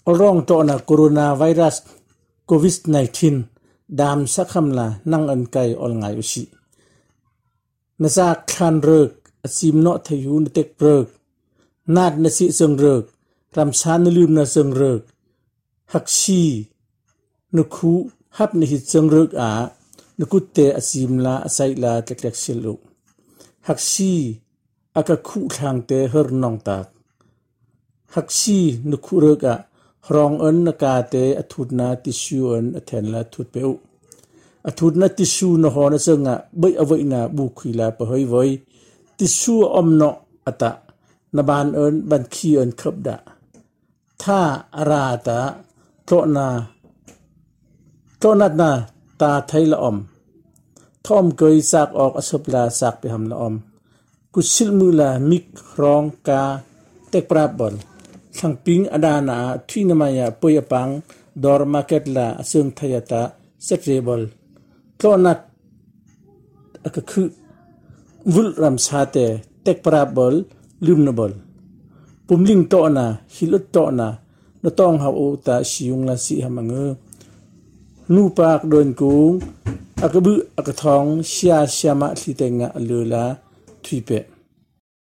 ร้องโตนะโคโรนาไวรัสโควิด-19 ดามสักคำละนั่งอันไกออลไงอุชินาซาคันเริกซิมโนทยูนเตกเริกนาดนสิเซิงเริกรำชานลืมนาเซิงเริกฮักชีนุคูฮับนหิตเซิงเริกนุกุเตอซิมลาไซลาเตกเล็กสิลุฮักชีอากาคูทางเตเฮรนองตากฮักชีนุคูเริกรองอันนกาเตอทุดนาติชูอันอเทนลาทุดเปอุอทุดนาติชูนหอนเซิงใบอวัยนาบุคุยลาปะเฮยไว้ติชูอมโนอตะนบานอันบันคีอันขับดาถ้าอาราตาโตนัดนาตาไทยละอมท่อมเกยสากออกอสบลาสากไปหำละอมกุศิลมือลามิกรองกาเตกปราบบอลสังปิงอดานาที่นมายาปุยปังดอร์มาเก็ตลาเซิงทยตาเซตเรบอลโตนัดก็คือวุลรัมชาเตเตกปราบบอลลืมนบอลปุ่มลิงโตนาฮิลโตนานต้องหาอุตาชิยุงลาสิหามังนูปากโดนกุงอักบึอักทองเชียมะลิเตงะลือลาทวีเป